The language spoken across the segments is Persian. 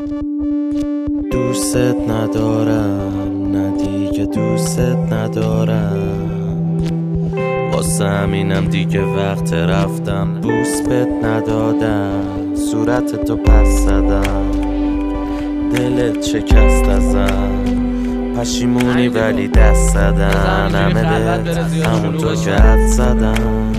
دوست ندارم، نه دیگه دوست ندارم، واسه همینم دیگه وقت رفتم. بوس بهت ندادم، صورت تو پس زدم، دلت شکست ازم، پشیمونی ولی دست زدن، همه بهت همونطور که حد زدم.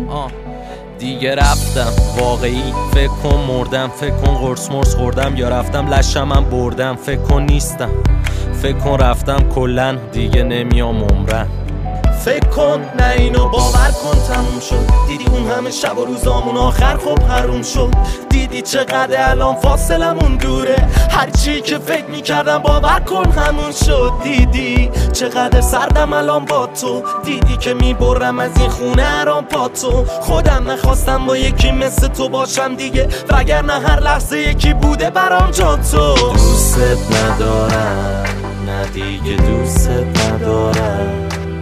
دیگه رفتم واقعی، فکر کن مردم، فکر کن قرص مرس خوردم یا رفتم لشمم بردم، فکر کن نیستم، فکر کن رفتم کلن دیگه نمیام عمرن. فکر کن نه اینو باور کن تموم شد، دیدی اون همه شب و روزامون آخر خب حروم شد، دیدی چقدر الان فاصلمون دوره، هرچی که فکر میکردم باور کن همون شد، دیدی چقدر سردم الان با تو، دیدی که میبرم از این خونه هرام پا تو، خودم نخواستم با یکی مثل تو باشم دیگه، وگرنه هر لحظه یکی بوده برام جا تو. دوست ندارم، نه دیگه دوست ندارم،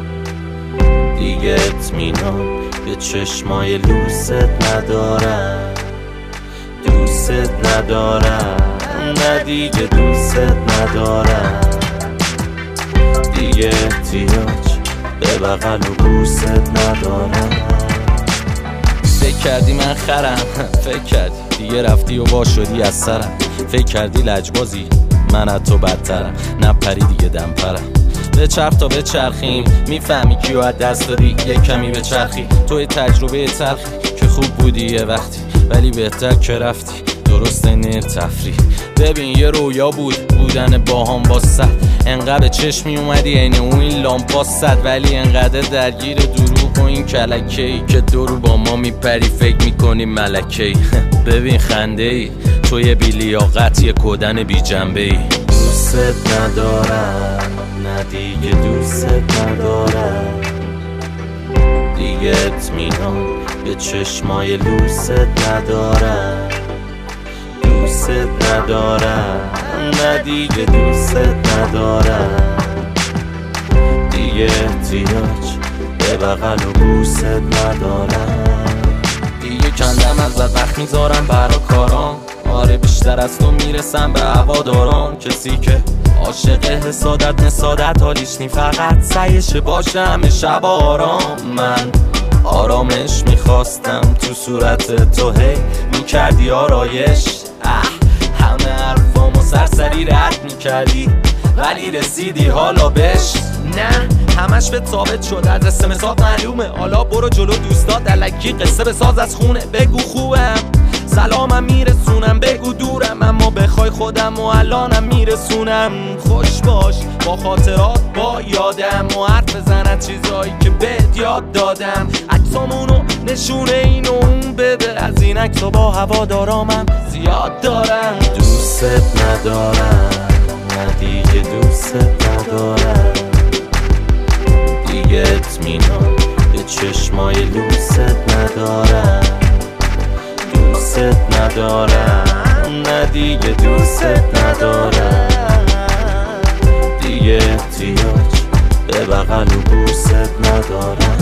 دیگه اطمینان به چشمای لوست ندارم، دوست ندارم، نه دیگه دوست ندارم، دیگه احتیاج به بغل و بوست ندارم. فکر کردی من خرم، فکر کردی دیگه رفتی و وا شدی از سرم، فکر کردی لجبازی من از تو بدترم، نپری دیگه دم پرم، به چرخ تا به چرخیم، میفهمی کیو از دست دادی، یه کمی به چرخی، توی تجربه تلخی که خوب بودی یه وقتی، ولی بهتر که رفتی، درست نیر تفریح. ببین یه رویا بودن باهام با صد، انقدر به چشمی اومدی این اون این لامپا صد، ولی انقدر درگیر دروغ و این کلکه‌ای که دورو با ما میپری فکر میکنی ملکه‌ای. ببین خنده ای توی بی لیاقت، یه کدن بی جنبه ای. دوست ندارم، نه دیگه دوست ندارم، دیگه اطمینان به چشمای لوست ندارم، دوست ندارم، نه دیگه دوست ندارم، دیگه احتیاج به بغل و بوست ندارم. دیگه کندم از وقت میذارم برا کارام، آره بیشتر از تو میرسم به هوادارام، کسی که عاشق حسادت نسادت حالیش نی، فقط سعیش باشه همه شب آرام. من آرامش میخواستم تو صورت تو، هی میکردی آرایش، همه حرفامو سرسری رد میکردی، ولی رسیدی حالا بش، نه همش به ثابت شد، ادرس مساق معلومه، حالا برو جلو دوستات الکی قصه بساز از خونه، بگو خوبم سلامم میرسونم، بگو دورم اما بخوای خودم و الانم میرسونم، خوش باش با خاطرات با یادم و حرف بزن از چیزایی که بهت یاد دادم، عکسامونو نشونه این و اون بده، از این عکسا با هوادارامم زیاد دارم. دوست ندارم، نه دیگه دوست ندارم، دیگه اطمینان به چشمای لوست ندارم، دوست ندارم، نه دیگه دوست ندارم، دیگه احتیاج به بغل و بوست ندارم.